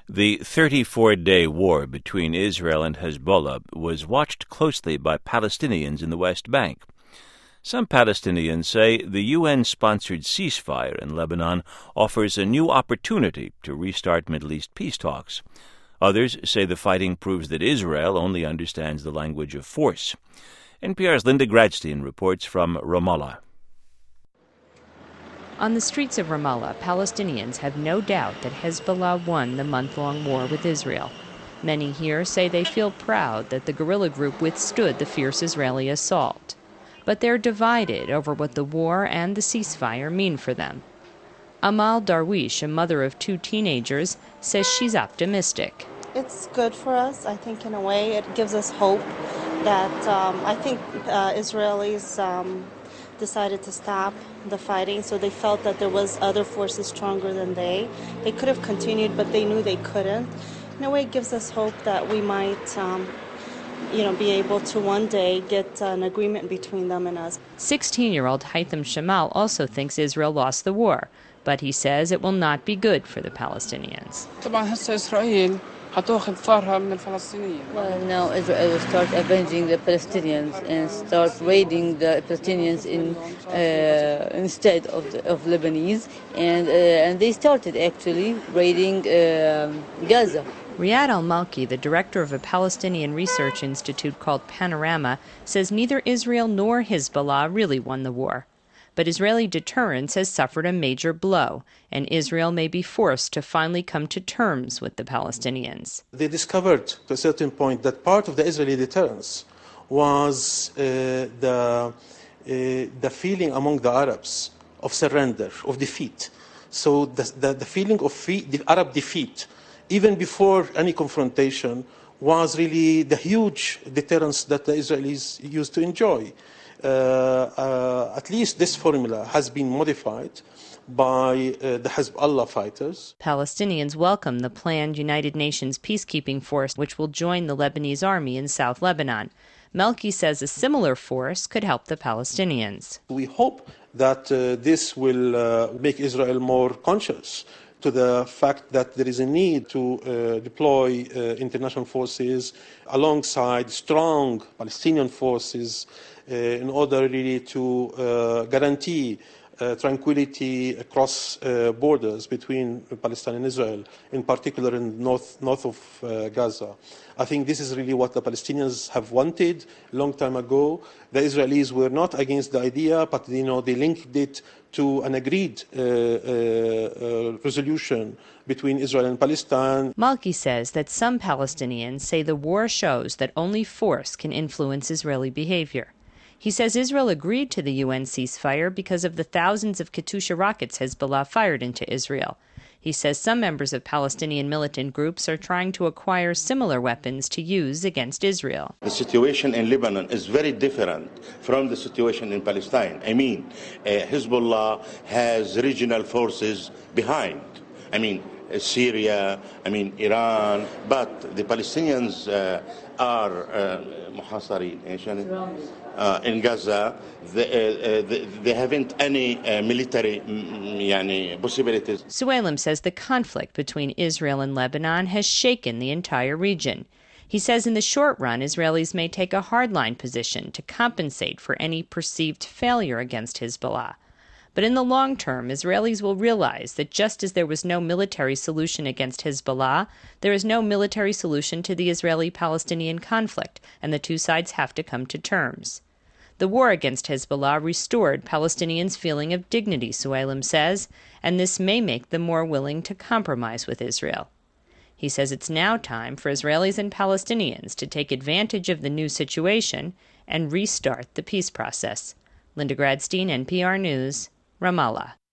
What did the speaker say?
The 34-day war between Israel and Hezbollah was watched closely by Palestinians in the West Bank. Some Palestinians say the UN-sponsored ceasefire in Lebanon offers a new opportunity to restart Middle East peace talks. Others say the fighting proves that Israel only understands the language of force. NPR's Linda Gradstein reports from Ramallah. On the streets of Ramallah, Palestinians have no doubt that Hezbollah won the month-long war with Israel. Many here say they feel proud that the guerrilla group withstood the fierce Israeli assault. But they're divided over what the war and the ceasefire mean for them. Amal Darwish, a mother of two teenagers, says she's optimistic. It's good for us. I think in a way it gives us hope that I think Israelis decided to stop the fighting, so they felt that there was other forces stronger than they. They could have continued, but they knew they couldn't. In a way, it gives us hope that we might, be able to one day get an agreement between them and us. 16-year-old Haitham Shamal also thinks Israel lost the war, but he says it will not be good for the Palestinians. Well, now Israel will start avenging the Palestinians and start raiding the Palestinians instead of Lebanese, and they started actually raiding Gaza. Riyad al-Malki, the director of a Palestinian research institute called Panorama, says neither Israel nor Hezbollah really won the war. But Israeli deterrence has suffered a major blow, and Israel may be forced to finally come to terms with the Palestinians. They discovered to a certain point that part of the Israeli deterrence was the feeling among the Arabs of surrender, of defeat. So the feeling of the Arab defeat, even before any confrontation, was really the huge deterrence that the Israelis used to enjoy. At least this formula has been modified by the Hezbollah fighters. Palestinians welcome the planned United Nations peacekeeping force, which will join the Lebanese army in South Lebanon. Melki says a similar force could help the Palestinians. We hope that this will make Israel more conscious to the fact that there is a need to deploy international forces alongside strong Palestinian forces in order really to guarantee tranquility across borders between Palestine and Israel, in particular in north of Gaza. I think this is really what the Palestinians have wanted a long time ago. The Israelis were not against the idea, but they linked it to an agreed resolution between Israel and Palestine. Malki says that some Palestinians say the war shows that only force can influence Israeli behavior. He says Israel agreed to the UN ceasefire because of the thousands of Katyusha rockets Hezbollah fired into Israel. He says some members of Palestinian militant groups are trying to acquire similar weapons to use against Israel. The situation in Lebanon is very different from the situation in Palestine. Hezbollah has regional forces behind. Syria, Iran, but the Palestinians are in Gaza. They haven't any military possibilities. Suwailim says the conflict between Israel and Lebanon has shaken the entire region. He says in the short run, Israelis may take a hardline position to compensate for any perceived failure against Hezbollah. But in the long term, Israelis will realize that just as there was no military solution against Hezbollah, there is no military solution to the Israeli-Palestinian conflict, and the two sides have to come to terms. The war against Hezbollah restored Palestinians' feeling of dignity, Suwailim says, and this may make them more willing to compromise with Israel. He says it's now time for Israelis and Palestinians to take advantage of the new situation and restart the peace process. Linda Gradstein, NPR News, Ramallah.